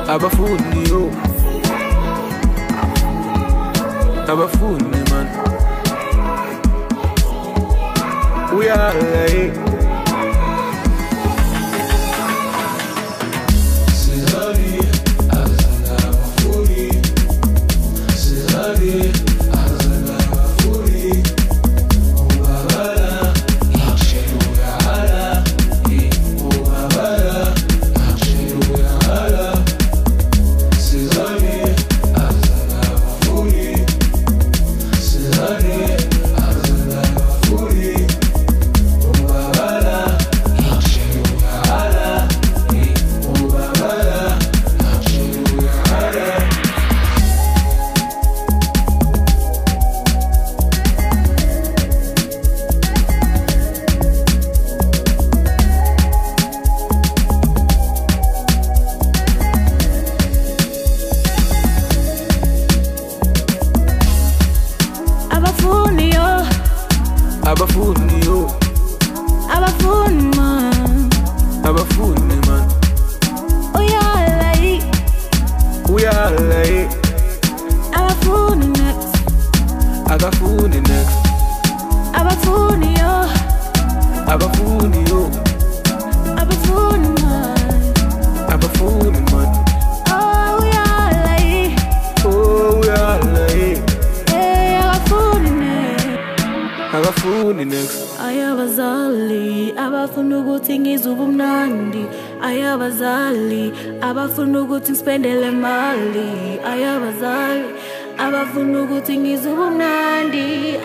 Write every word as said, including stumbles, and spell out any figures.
abafuni yo, abafuni man, uyalaye. Abafuni yo, abafuni man, abafuni man, uyalaye, uyalaye. abafuni next, Abafuni next, abafuni yo, abafuni yo, abafuni man, abafuni man, oh uyalaye, oh uyalaye. hey abafuni next. Abafuni next, Ayabazali abafuna ukuthi ngizuba umnandi, ayabazali abafuna ukuthi ngispendele imali, ayabazali abafuna ukuthi ngizuba umnandi,